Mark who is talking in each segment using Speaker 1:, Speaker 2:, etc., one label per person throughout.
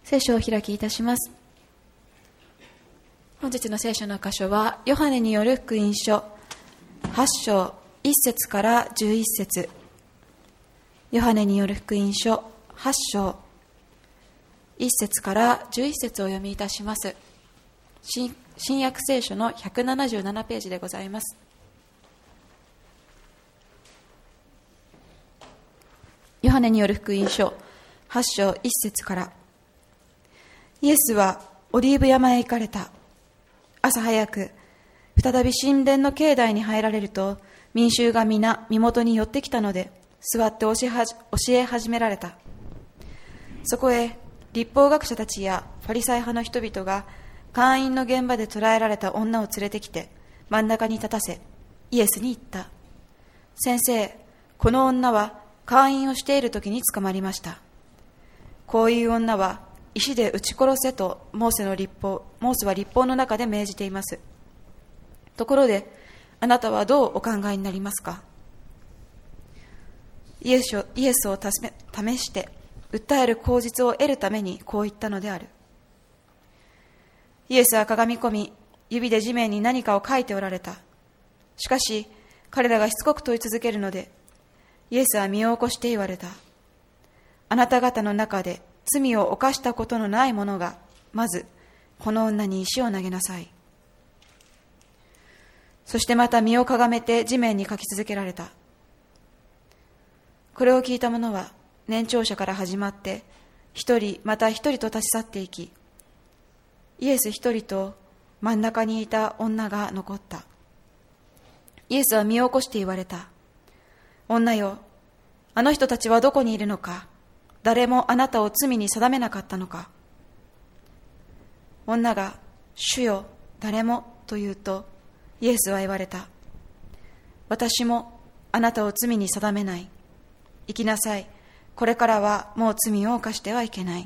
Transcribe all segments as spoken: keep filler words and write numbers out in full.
Speaker 1: 聖書を開きいたします。本日の聖書の箇所はヨハネによる福音書はち章いっ節からじゅういっ節。ヨハネによる福音書はち章いっ節からじゅういっ節をお読みいたします。 新, 新約聖書のひゃくななじゅうななページでございます。ヨハネによる福音書はち章いっ節から。イエスはオリーブ山へ行かれた。朝早く再び神殿の境内に入られると、民衆が皆身元に寄ってきたので、座って教えはじ教え始められた。そこへ律法学者たちやファリサイ派の人々が会員の現場で捕らえられた女を連れてきて真ん中に立たせ、イエスに言った。先生、この女は会員をしている時に捕まりました。こういう女は石で撃ち殺せとモーセの律法、モーセは律法の中で命じています。ところで、あなたはどうお考えになりますか？イエスを、イエスを試して訴える口実を得るためにこう言ったのである。イエスはかがみ込み、指で地面に何かを書いておられた。しかし彼らがしつこく問い続けるので、イエスは身を起こして言われた。あなた方の中で罪を犯したことのない者がまずこの女に石を投げなさい。そしてまた身をかがめて地面に書き続けられた。これを聞いた者は年長者から始まって一人また一人と立ち去っていき、イエス一人と真ん中にいた女が残った。イエスは身を起こして言われた。女よ、あの人たちはどこにいるのか？誰もあなたを罪に定めなかったのか？女が、主よ、誰もと言うと、イエスは言われた。私もあなたを罪に定めない。行きなさい。これからはもう罪を犯してはいけない。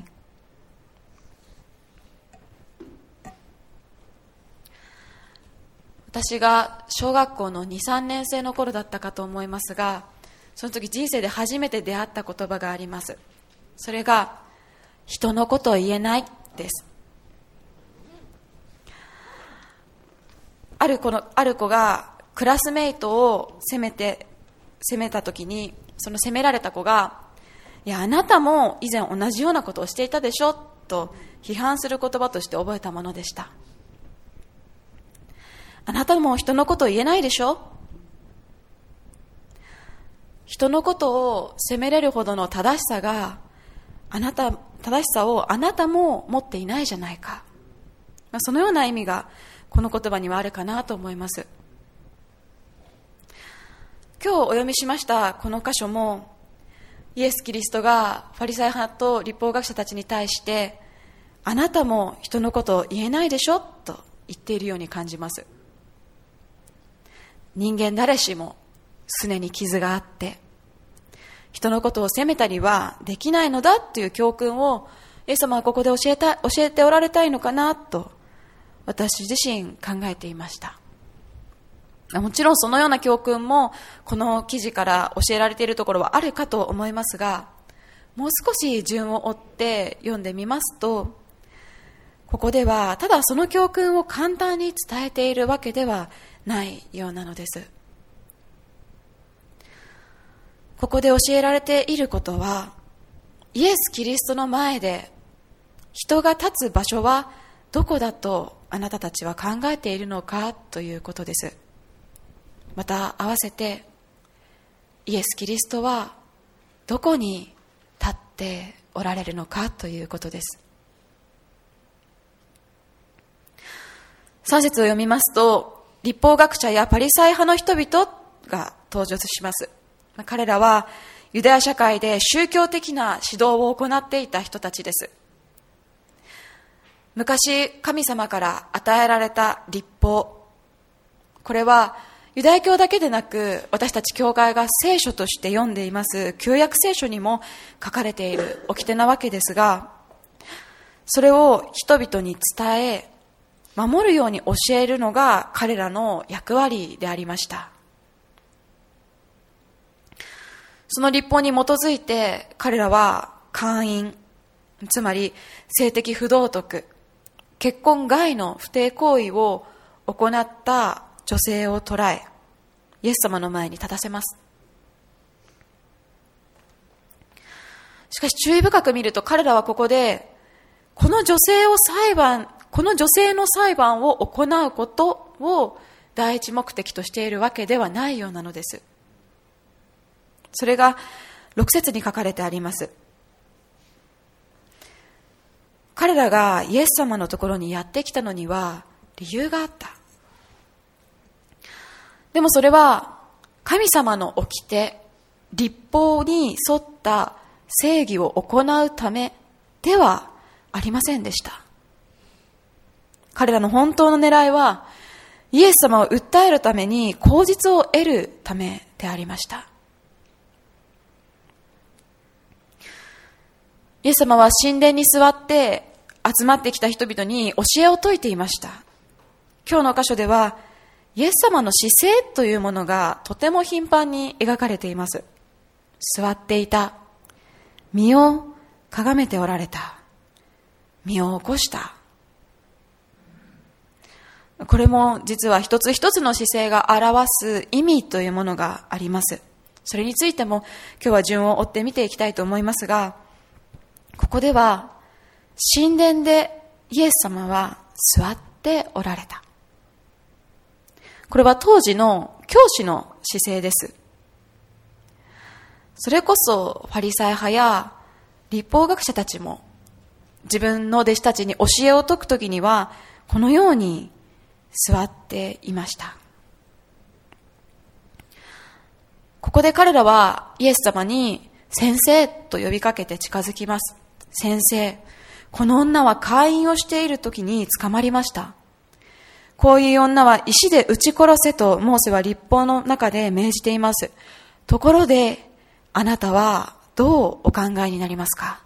Speaker 1: 私が小学校のに、さんねん生の頃だったかと思いますが、その時人生で初めて出会った言葉があります。それが、人のことを言えないです。ある子の、ある子がクラスメイトを責めて、責めた時に、その責められた子が、いや、あなたも以前同じようなことをしていたでしょと批判する言葉として覚えたものでした。あなたも人のことを言えないでしょ？人のことを責めれるほどの正しさが、あなた、正しさをあなたも持っていないじゃないか。そのような意味がこの言葉にはあるかなと思います。今日お読みしましたこの箇所も、イエス・キリストがファリサイ派と律法学者たちに対して、あなたも人のことを言えないでしょと言っているように感じます。人間誰しもすねに傷があって、人のことを責めたりはできないのだという教訓をイエス様はここで教えた、教えておられたいのかなと私自身考えていました。もちろんそのような教訓もこの記事から教えられているところはあるかと思いますが、もう少し順を追って読んでみますと、ここではただその教訓を簡単に伝えているわけではないようなのです。ここで教えられていることは、イエス・キリストの前で人が立つ場所はどこだとあなたたちは考えているのかということです。また合わせて、イエス・キリストはどこに立っておられるのかということです。さん節を読みますと、律法学者やパリサイ派の人々が登場します。彼らはユダヤ社会で宗教的な指導を行っていた人たちです。昔神様から与えられた律法、これはユダヤ教だけでなく、私たち教会が聖書として読んでいます旧約聖書にも書かれている掟なわけですが、それを人々に伝え守るように教えるのが彼らの役割でありました。その律法に基づいて彼らは会員、 つまり性的不道徳、結婚外の不貞行為を行った女性を捕らえ、イエス様の前に立たせます。しかし注意深く見ると、彼らはここでこの女性を裁判この女性の裁判を行うことを第一目的としているわけではないようなのです。それがろく節に書かれてあります。彼らがイエス様のところにやってきたのには理由があった。でもそれは神様の掟、律法に沿った正義を行うためではありませんでした。彼らの本当の狙いはイエス様を訴えるために口実を得るためでありました。イエス様は神殿に座って集まってきた人々に教えを説いていました。今日の箇所ではイエス様の姿勢というものがとても頻繁に描かれています。座っていた、身をかがめておられた、身を起こした。これも実は一つ一つの姿勢が表す意味というものがあります。それについても今日は順を追って見ていきたいと思いますが、ここでは神殿でイエス様は座っておられた。これは当時の教師の姿勢です。それこそファリサイ派や律法学者たちも自分の弟子たちに教えを説くときにはこのように座っていました。ここで彼らはイエス様に先生と呼びかけて近づきます。先生、この女は姦淫をしているときに捕まりました。こういう女は石で撃ち殺せとモーセは律法の中で命じています。ところであなたはどうお考えになりますか？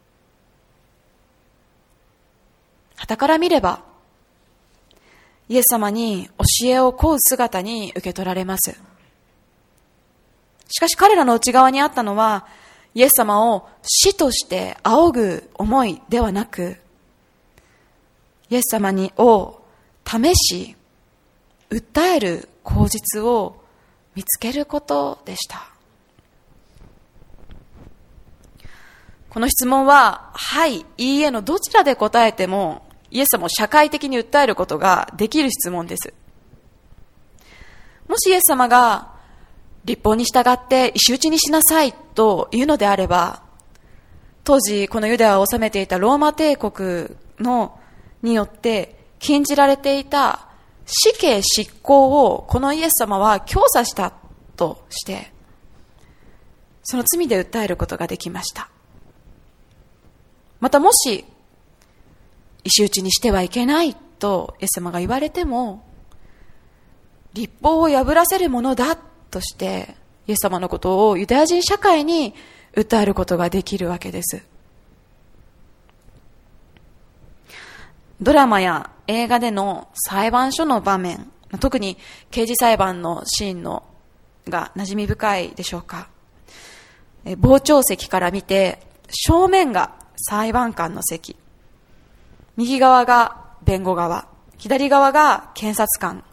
Speaker 1: 傍から見ればイエス様に教えを請う姿に受け取られます。しかし彼らの内側にあったのはイエス様を師として仰ぐ思いではなく、イエス様にを試し訴える口実を見つけることでした。この質問ははい、いいえのどちらで答えてもイエス様を社会的に訴えることができる質問です。もしイエス様が律法に従って石打ちにしなさいというのであれば、当時このユダヤを治めていたローマ帝国のによって禁じられていた死刑執行をこのイエス様は教唆したとしてその罪で訴えることができました。またもし石打ちにしてはいけないとイエス様が言われても、律法を破らせるものだとしてイエス様のことをユダヤ人社会に訴えることができるわけです。ドラマや映画での裁判所の場面、特に刑事裁判のシーンのが馴染み深いでしょうか。傍聴席から見て正面が裁判官の席、右側が弁護側、左側が検察官。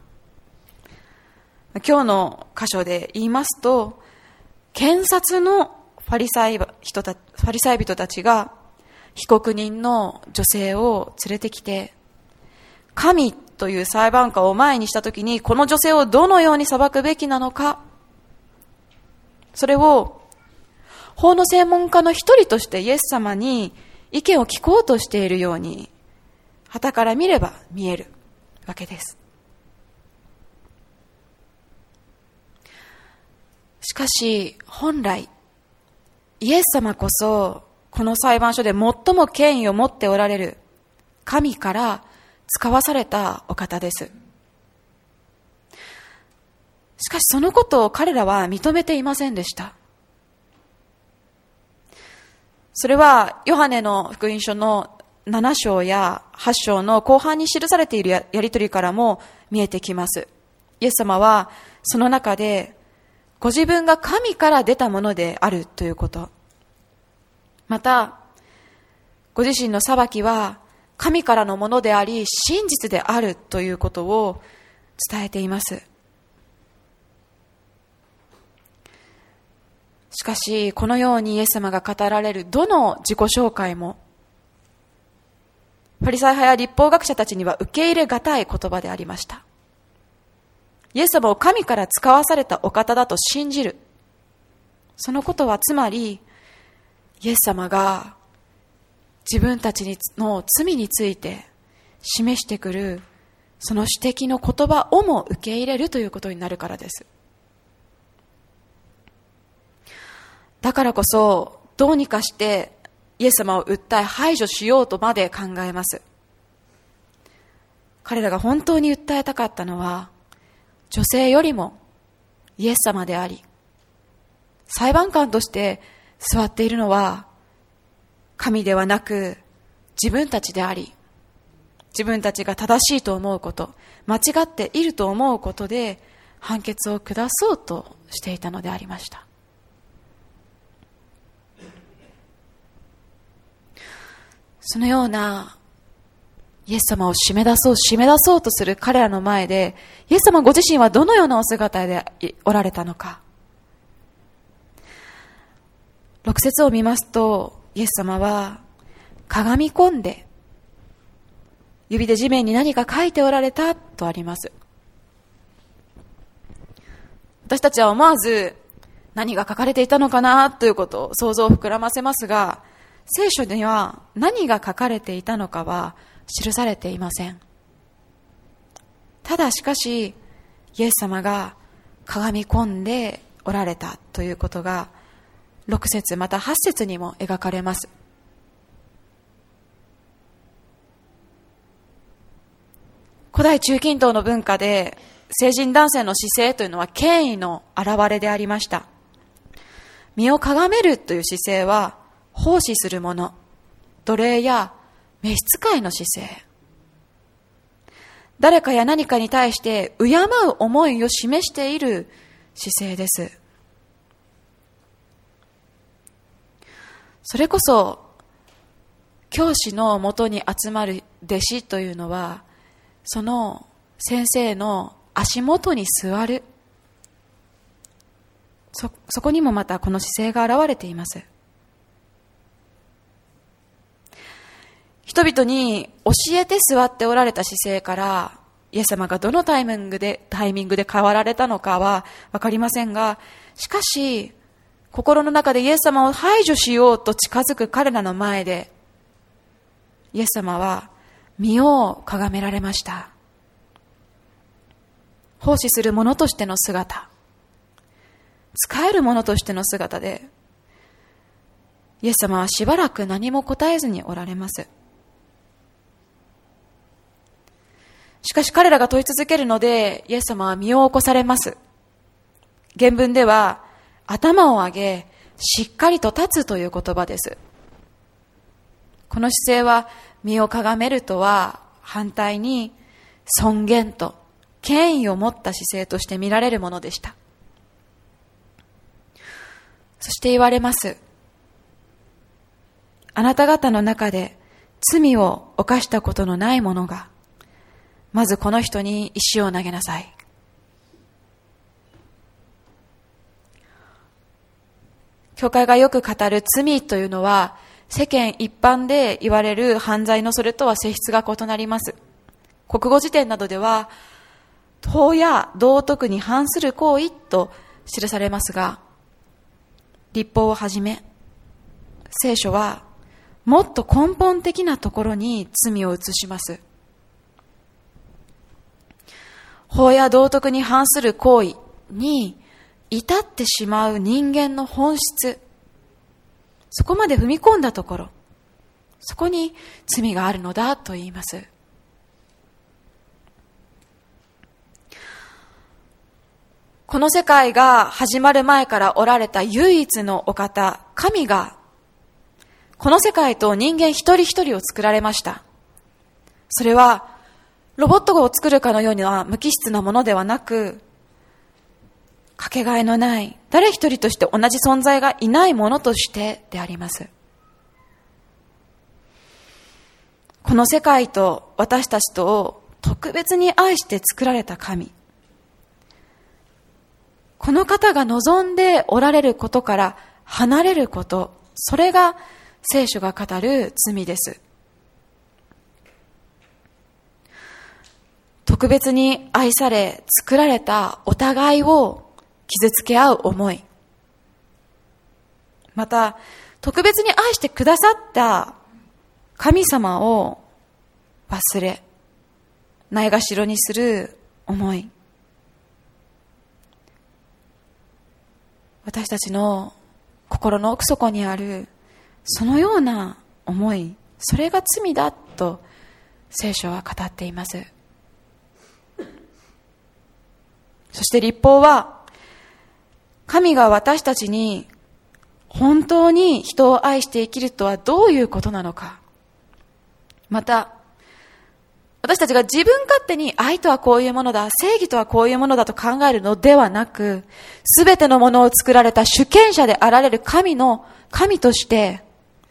Speaker 1: 今日の箇所で言いますと、検察のファリサイ人た、ファリサイ人たちが被告人の女性を連れてきて、神という裁判官を前にしたときに、この女性をどのように裁くべきなのか、それを法の専門家の一人としてイエス様に意見を聞こうとしているように、傍から見れば見えるわけです。しかし本来イエス様こそこの裁判所で最も権威を持っておられる神から使わされたお方です。しかしそのことを彼らは認めていませんでした。それはヨハネの福音書のなな章やはち章の後半に記されているやり取りからも見えてきます。イエス様はその中でご自分が神から出たものであるということ、またご自身の裁きは神からのものであり真実であるということを伝えています。しかしこのようにイエス様が語られるどの自己紹介もファリサイ派や律法学者たちには受け入れがたい言葉でありました。イエス様を神から使わされたお方だと信じる。そのことはつまりイエス様が自分たちの罪について示してくるその指摘の言葉をも受け入れるということになるからです。だからこそどうにかしてイエス様を訴え排除しようとまで考えます。彼らが本当に訴えたかったのは女性よりもイエス様であり、裁判官として座っているのは神ではなく自分たちであり、自分たちが正しいと思うこと、間違っていると思うことで判決を下そうとしていたのでありました。そのようなイエス様を締め出そう締め出そうとする彼らの前で、イエス様ご自身はどのようなお姿でおられたのか。六節を見ますと、イエス様はかがみ込んで指で地面に何か書いておられたとあります。私たちは思わず何が書かれていたのかなということを想像を膨らませますが、聖書には何が書かれていたのかは記されていません。ただしかしイエス様がかがみ込んでおられたということがろく節またはち節にも描かれます。古代中近東の文化で成人男性の姿勢というのは権威の表れでありました。身をかがめるという姿勢は奉仕するもの、奴隷や召使いの姿勢、誰かや何かに対して敬う思いを示している姿勢です。それこそ教師のもとに集まる弟子というのは、その先生の足元に座る、 そ, そこにもまたこの姿勢が現れています。人々に教えて座っておられた姿勢からイエス様がどのタイミングでタイミングで変わられたのかは分かりませんが、しかし心の中でイエス様を排除しようと近づく彼らの前でイエス様は身をかがめられました。奉仕する者としての姿、仕える者としての姿でイエス様はしばらく何も答えずにおられます。しかし彼らが問い続けるのでイエス様は身を起こされます。原文では頭を上げしっかりと立つという言葉です。この姿勢は身をかがめるとは反対に尊厳と権威を持った姿勢として見られるものでした。そして言われます。あなた方の中で罪を犯したことのない者がまずこの人に石を投げなさい。教会がよく語る罪というのは世間一般で言われる犯罪のそれとは性質が異なります。国語辞典などでは法や道徳に反する行為と記されますが、律法をはじめ聖書はもっと根本的なところに罪を移します。法や道徳に反する行為に至ってしまう人間の本質、そこまで踏み込んだところ、そこに罪があるのだと言います。この世界が始まる前からおられた唯一のお方、神がこの世界と人間一人一人を作られました。それはロボットを作るかのような無機質なものではなく、かけがえのない誰一人として同じ存在がいないものとしてであります。 この世界と私たちとを特別に愛して作られた神。この方が望んでおられることから離れること、それが聖書が語る罪です。特別に愛され作られたお互いを傷つけ合う思い、また特別に愛してくださった神様を忘れないがしろにする思い、私たちの心の奥底にあるそのような思い、それが罪だと聖書は語っています。そして律法は、神が私たちに本当に人を愛して生きるとはどういうことなのか、また私たちが自分勝手に愛とはこういうものだ、正義とはこういうものだと考えるのではなく、すべてのものを作られた主権者であられる神の神として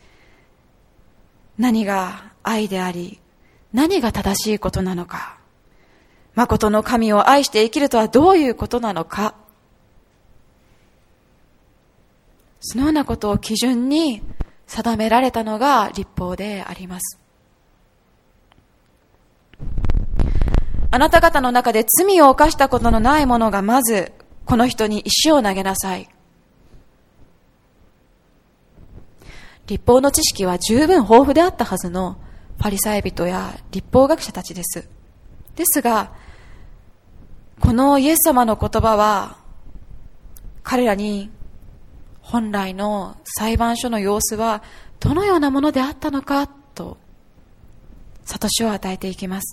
Speaker 1: 何が愛であり、何が正しいことなのか、誠の神を愛して生きるとはどういうことなのか、そのようなことを基準に定められたのが律法であります。あなた方の中で罪を犯したことのない者がまずこの人に石を投げなさい。律法の知識は十分豊富であったはずのファリサイ人や律法学者たちです。ですが、このイエス様の言葉は彼らに本来の裁判所の様子はどのようなものであったのかと悟しを与えていきます。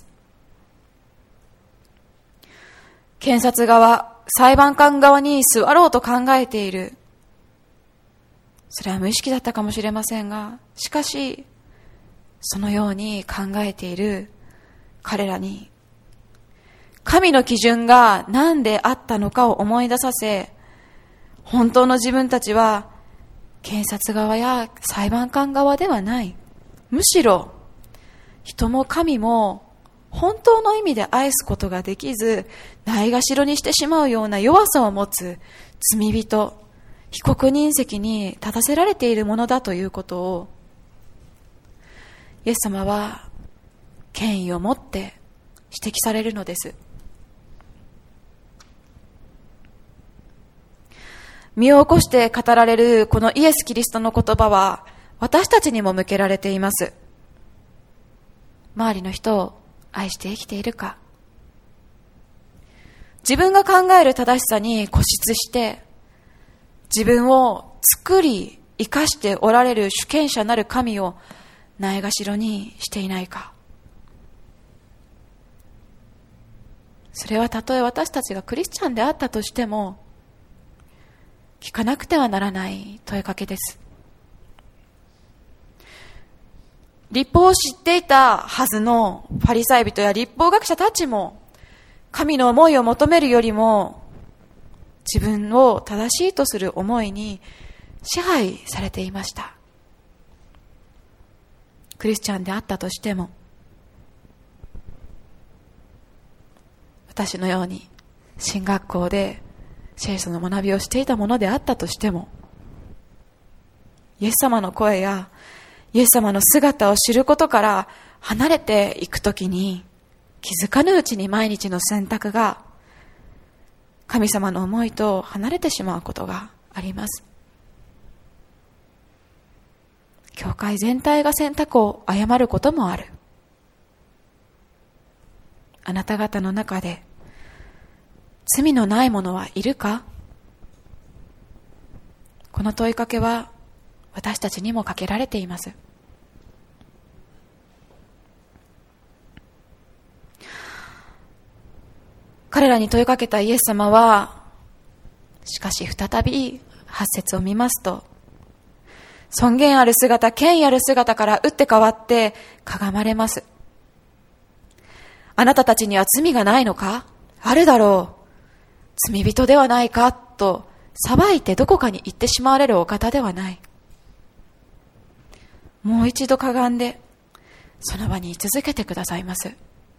Speaker 1: 検察側、裁判官側に座ろうと考えている。それは無意識だったかもしれませんが、しかしそのように考えている彼らに神の基準が何であったのかを思い出させ、本当の自分たちは検察側や裁判官側ではない。むしろ人も神も本当の意味で愛すことができず、ないがしろにしてしまうような弱さを持つ罪人、被告人席に立たせられているものだということを、イエス様は権威を持って指摘されるのです。身を起こして語られるこのイエス・キリストの言葉は私たちにも向けられています。周りの人を愛して生きているか、自分が考える正しさに固執して自分を作り生かしておられる主権者なる神をないがしろにしていないか。それはたとえ私たちがクリスチャンであったとしても聞かなくてはならない問いかけです。律法を知っていたはずのファリサイ人や律法学者たちも神の思いを求めるよりも自分を正しいとする思いに支配されていました。クリスチャンであったとしても、私のように神学校で聖書の学びをしていたものであったとしても、イエス様の声やイエス様の姿を知ることから離れていくときに、気づかぬうちに毎日の選択が神様の思いと離れてしまうことがあります。教会全体が選択を誤ることもある。あなた方の中で罪のない者はいるか？この問いかけは私たちにもかけられています。彼らに問いかけたイエス様は、しかし再び八節を見ますと、尊厳ある姿、権威ある姿から打って変わってかがまれます。あなたたちには罪がないのか？あるだろう。罪人ではないかと裁いてどこかに行ってしまわれるお方ではない。もう一度かがんで、 その場に居続けてくださいます。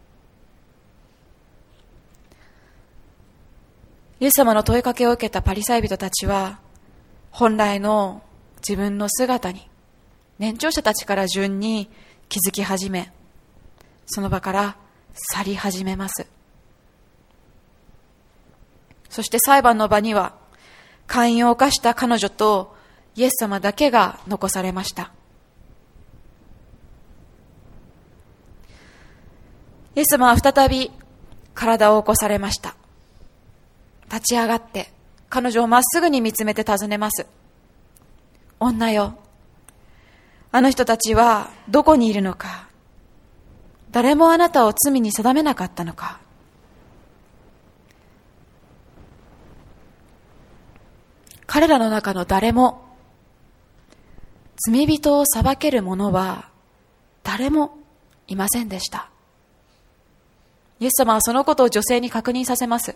Speaker 1: イエス様の問いかけを受けたパリサイ人たちは、本来の自分の姿に年長者たちから順に気づき始め、その場から去り始めます。そして裁判の場には、姦淫を犯した彼女とイエス様だけが残されました。イエス様は再び体を起こされました。立ち上がって彼女をまっすぐに見つめて尋ねます。女よ、あの人たちはどこにいるのか。誰もあなたを罪に定めなかったのか。彼らの中の誰も、罪人を裁ける者は誰もいませんでした。イエス様はそのことを女性に確認させます。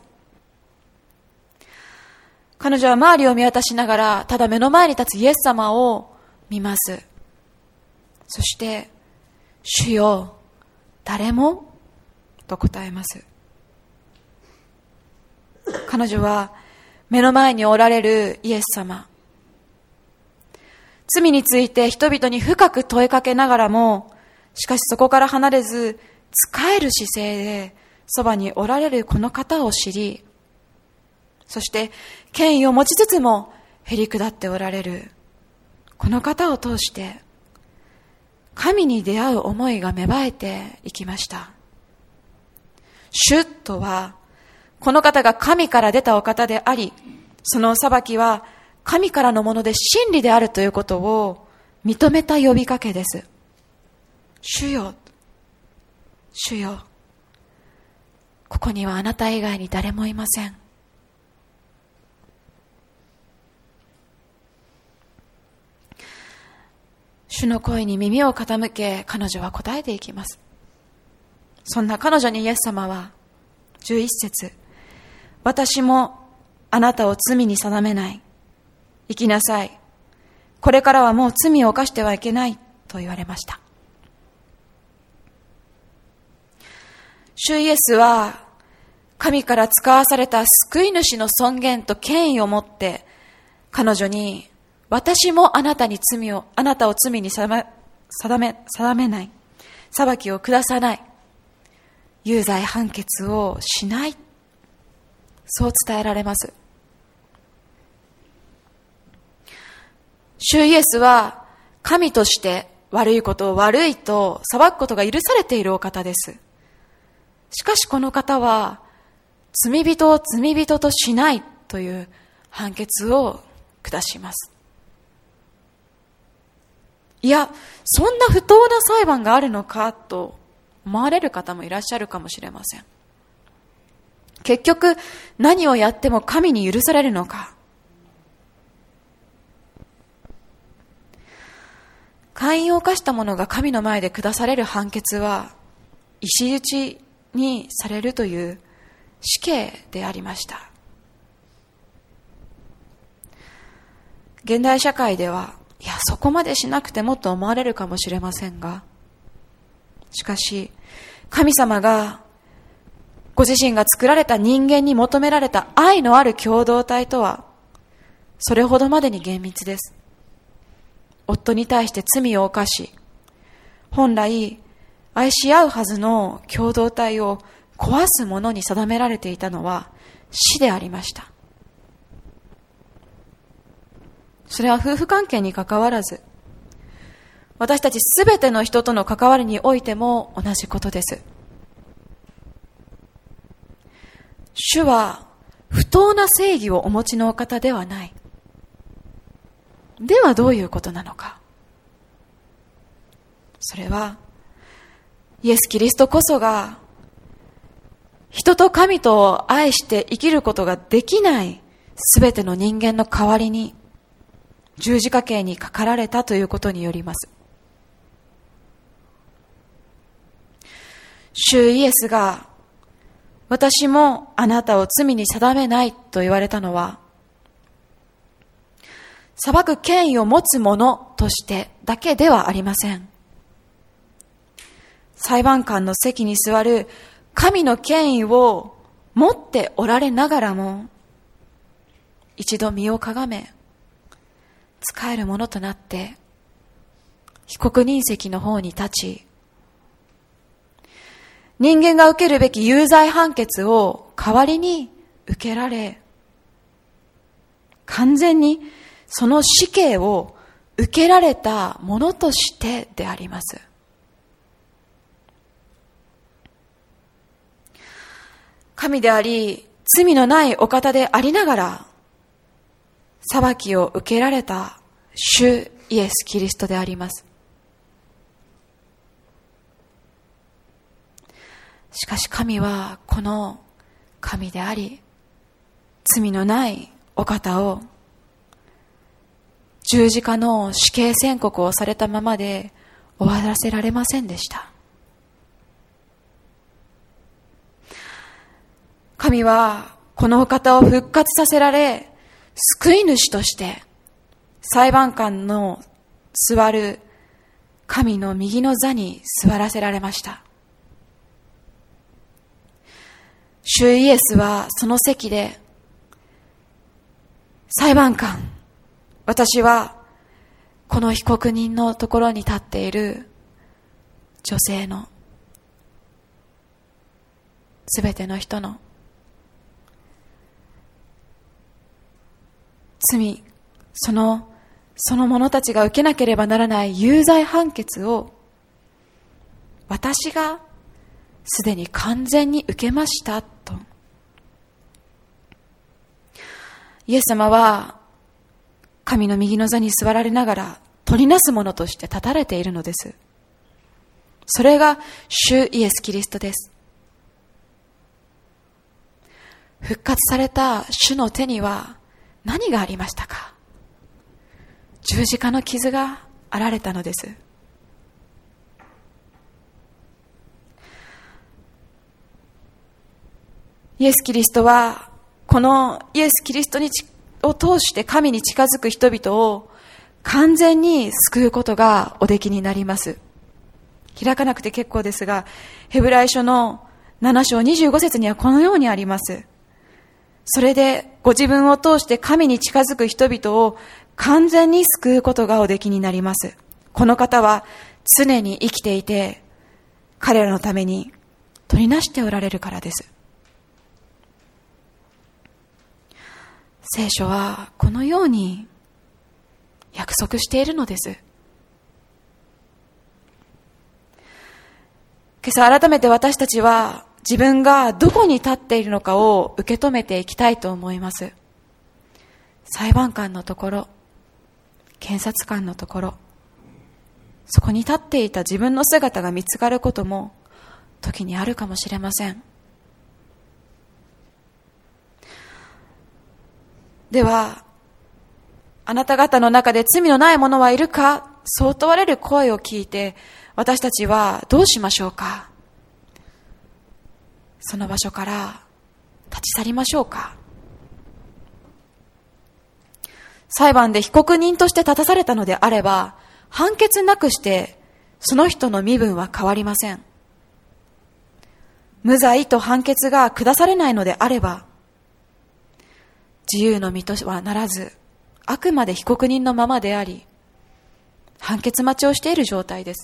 Speaker 1: 彼女は周りを見渡しながら、ただ目の前に立つイエス様を見ます。そして、主よ、誰もと答えます。彼女は目の前におられるイエス様、罪について人々に深く問いかけながらも、しかしそこから離れず、仕える姿勢でそばにおられるこの方を知り、そして権威を持ちつつもへり下っておられるこの方を通して、神に出会う思いが芽生えていきました。主とは、この方が神から出たお方であり、その裁きは神からのもので真理であるということを認めた呼びかけです。主よ、主よ、ここにはあなた以外に誰もいません。主の声に耳を傾け、彼女は答えていきます。そんな彼女にイエス様はじゅういっ節、私もあなたを罪に定めない。生きなさい。これからはもう罪を犯してはいけないと言われました。主イエスは神から使わされた救い主の尊厳と権威を持って彼女に、私もあなたに罪を、あなたを罪に定め、定め、定めない。裁きを下さない。有罪判決をしない。そう伝えられます。主イエスは神として悪いことを悪いと裁くことが許されているお方です。しかしこの方は罪人を罪人としないという判決を下します。いや、そんな不当な裁判があるのかと思われる方もいらっしゃるかもしれません。結局何をやっても神に許されるのか。姦淫を犯した者が神の前で下される判決は石打ちにされるという死刑でありました。現代社会では、いや、そこまでしなくてもと思われるかもしれませんが、しかし神様がご自身が作られた人間に求められた愛のある共同体とはそれほどまでに厳密です。夫に対して罪を犯し、本来愛し合うはずの共同体を壊すものに定められていたのは死でありました。それは夫婦関係に関わらず、私たちすべての人との関わりにおいても同じことです。主は不当な正義をお持ちのお方ではない。ではどういうことなのか。それはイエス・キリストこそが人と神と愛して生きることができないすべての人間の代わりに十字架刑にかかられたということによります。主イエスが私もあなたを罪に定めないと言われたのは、裁く権威を持つ者としてだけではありません。 裁判官の席に座る神の権威を持っておられながらも、一度身をかがめ、仕えるものとなって、被告人席の方に立ち、人間が受けるべき有罪判決を代わりに受けられ、完全にその死刑を受けられたものとしてであります。神であり、罪のないお方でありながら、裁きを受けられた主イエス・キリストであります。しかし神はこの神であり、罪のないお方を十字架の死刑宣告をされたままで終わらせられませんでした。神はこのお方を復活させられ、救い主として裁判官の座る神の右の座に座らせられました。主イエスはその席で、裁判官、私はこの被告人のところに立っている女性のすべての人の罪、そのその者たちが受けなければならない有罪判決を私がすでに完全に受けましたと。イエス様は神の右の座に座られながら取りなす者として立たれているのです。それが主イエス・キリストです。復活された主の手には何がありましたか？十字架の傷があられたのです。イエス・キリストはこのイエス・キリストにを通して神に近づく人々を完全に救うことがおできになります。開かなくて結構ですが、ヘブライ書のなな章にじゅうご節にはこのようにあります。それでご自分を通して神に近づく人々を完全に救うことがおできになります。この方は常に生きていて、彼らのために取りなしておられるからです。聖書はこのように約束しているのです。今朝改めて私たちは自分がどこに立っているのかを受け止めていきたいと思います。裁判官のところ、検察官のところ、そこに立っていた自分の姿が見つかることも時にあるかもしれません。では、あなた方の中で罪のない者はいるか？そう問われる声を聞いて、私たちはどうしましょうか？その場所から立ち去りましょうか？裁判で被告人として立たされたのであれば、判決なくしてその人の身分は変わりません。無罪と判決が下されないのであれば、自由の身とはならず、あくまで被告人のままであり、判決待ちをしている状態です。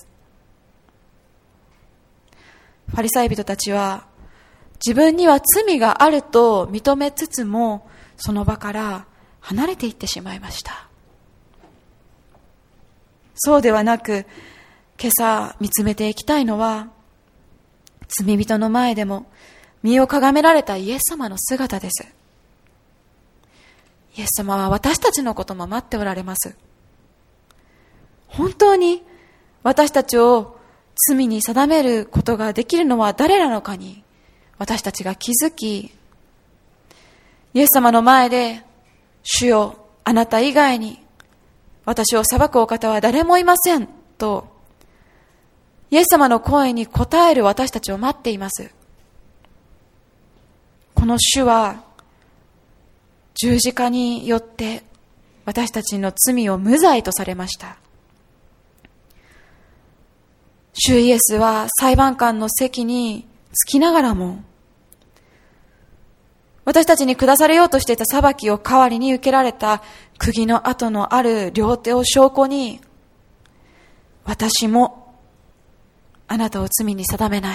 Speaker 1: ファリサイ人たちは、自分には罪があると認めつつも、その場から離れていってしまいました。そうではなく、今朝見つめていきたいのは、罪人の前でも身をかがめられたイエス様の姿です。イエス様は私たちのことも待っておられます。本当に私たちを罪に定めることができるのは誰なのかに私たちが気づき、イエス様の前で、主よ、あなた以外に私を裁くお方は誰もいませんと、イエス様の声に応える私たちを待っています。この主は十字架によって私たちの罪を無罪とされました。 主イエスは裁判官の席につきながらも、私たちに下されようとしていた裁きを代わりに受けられた釘の跡のある両手を証拠に、私もあなたを罪に定めない。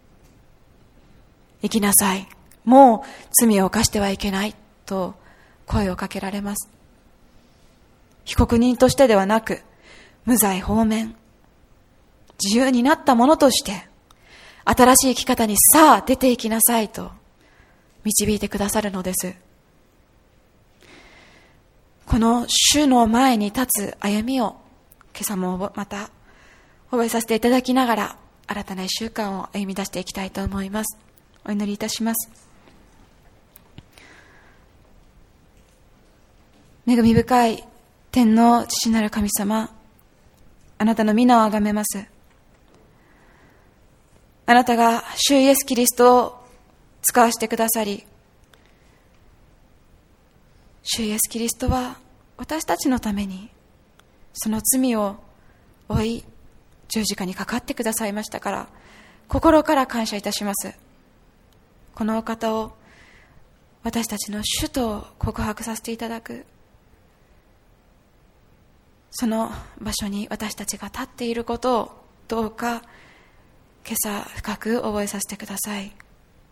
Speaker 1: 生きなさい。もう罪を犯してはいけないと声をかけられます。被告人としてではなく、無罪放免、自由になったものとして、新しい生き方にさあ出ていきなさいと導いてくださるのです。この主の前に立つ歩みを今朝もまた覚えさせていただきながら、新たな一週間を歩み出していきたいと思います。お祈りいたします。恵み深い天の父なる神様、あなたの皆をあがめます。あなたが主イエスキリストを使わせてくださり、主イエスキリストは私たちのためにその罪を負い、十字架にかかってくださいましたから、心から感謝いたします。このお方を私たちの主と告白させていただく、その場所に私たちが立っていることをどうか今朝深く覚えさせてください。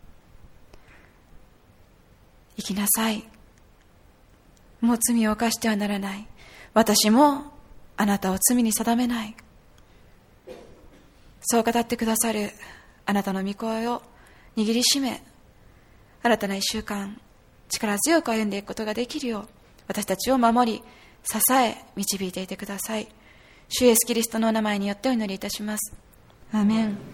Speaker 1: 生きなさい。もう罪を犯してはならない。私もあなたを罪に定めない。そう語ってくださるあなたの御声を握りしめ、新たな一週間力強く歩んでいくことができるよう、私たちを守り支え導いていてください。主イエスキリストのお名前によってお祈りいたします。アーメン。